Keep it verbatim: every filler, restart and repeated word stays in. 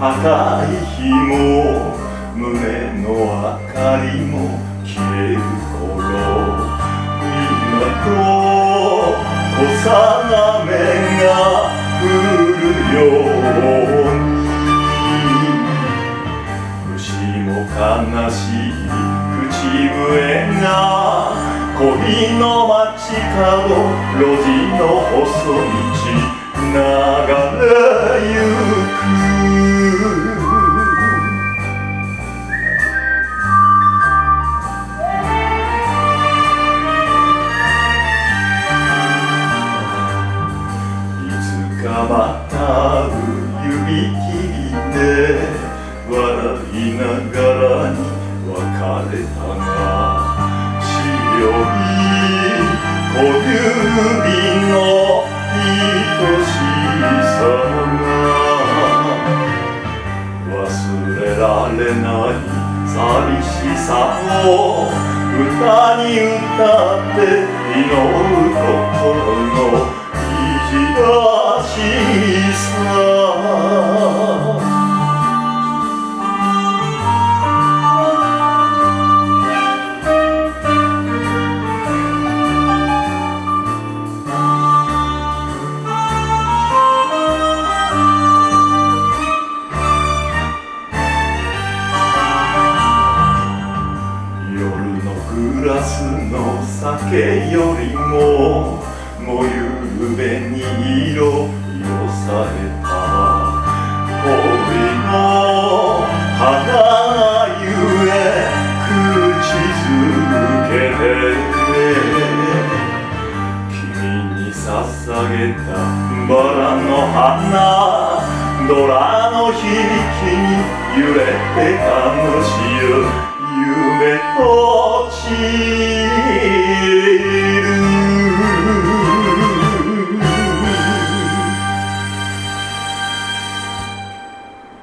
赤い日も胸の明かりも消える頃、みんなと小雨が降るように、虫も悲しい口笛が恋の街角、路地の細道流れゆく。また指切りで笑いながらに別れたが、白い小指の愛しさが忘れられない寂しさを歌に歌って祈る心の意地が小さ。夜のグラスの酒よりももうゆうべに色された恋の花ゆえ口づけで君に捧げたバラの花、ドラの響きに揺れて楽しい夢と血